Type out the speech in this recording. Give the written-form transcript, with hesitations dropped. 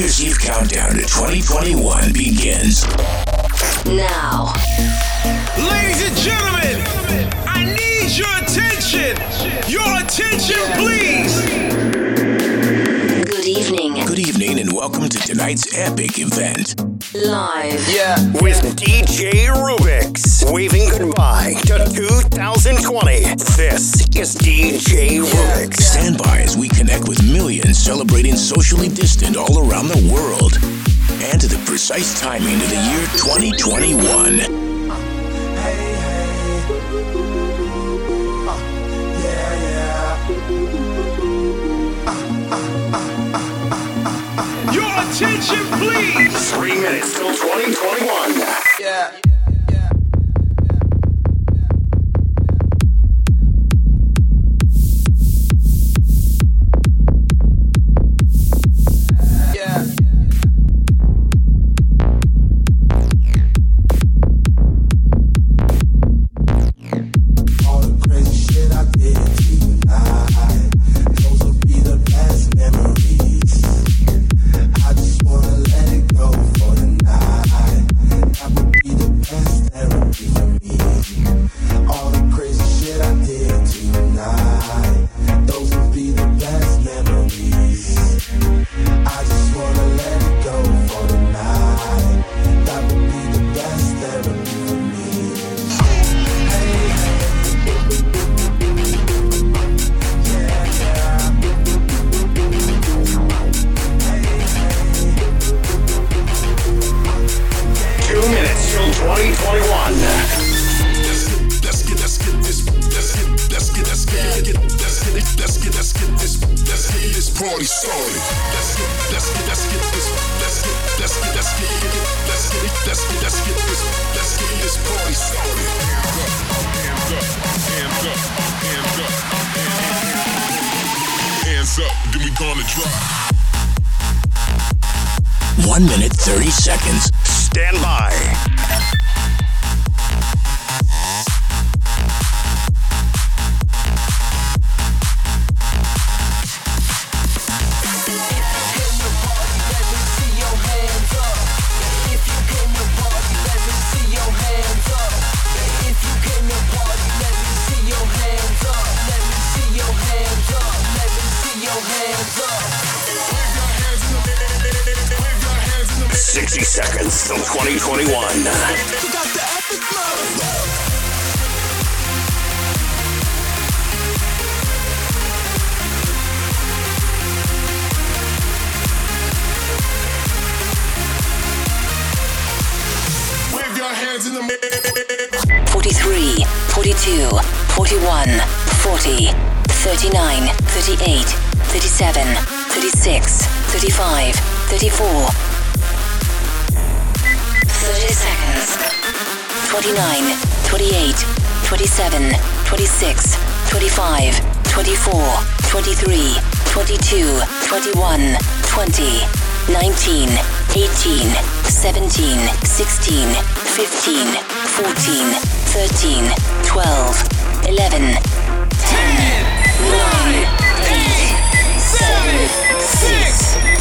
Year's Eve countdown to 2021 begins now. Ladies and gentlemen, I need your attention. Your attention, please. Good evening. Good evening and welcome to tonight's epic event. Live. Yeah. With DJ Rubix. Waving goodbye to 2020. This is DJ Rubix. Stand by as we connect with millions celebrating socially distant all around the world. And to the precise timing of the year 2021. Your attention, please. 3 minutes till 2021. Yeah. Hands up, then we gonna drop. 1 minute, 30 seconds. Stand by. Hands 60 seconds till 2021. Wave your hands in the 43, 42, 41, 40, 39, 38, 37, 36, 35, 34. 30 seconds. 29, 28, 27, 26, 25, 24, 23, 22, 21, 20, 19, 18, 17, 16, 15, 14, 13, 12, 11, 10, 9, 8, 7, 6,